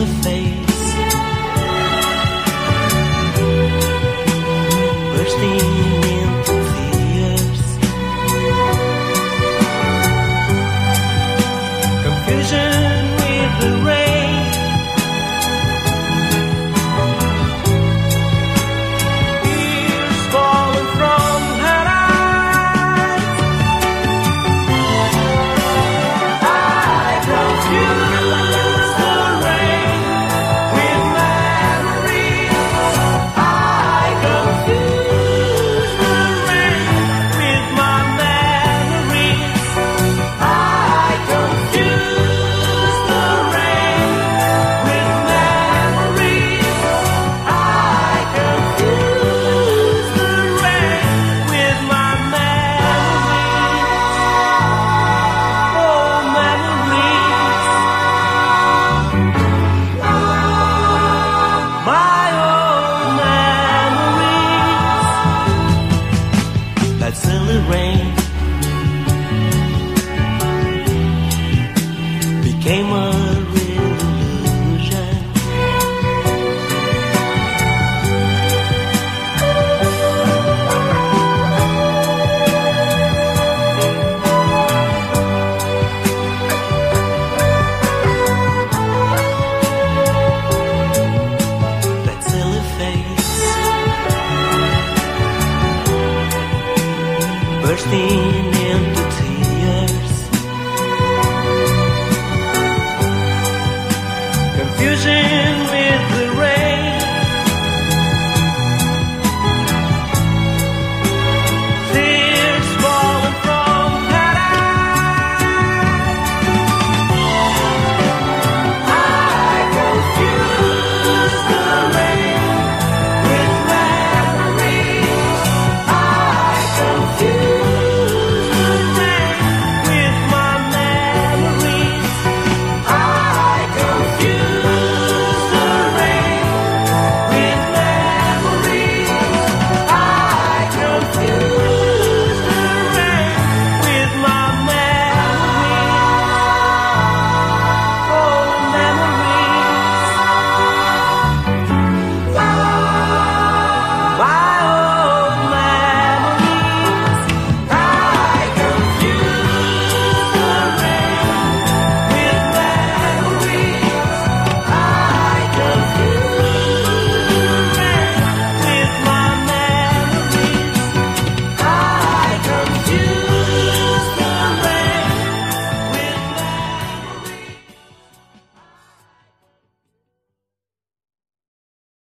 silly face, bursting into tears, confusion with the rain, tears falling from her eyes. I confuse the rain with memories. I confuse the rain with my memories. I confuse the rain with memories. I confuse the rain with my memories. Oh, memories. My own memories. That silly rain became a real illusion. That silly face, bursting into tears, confusion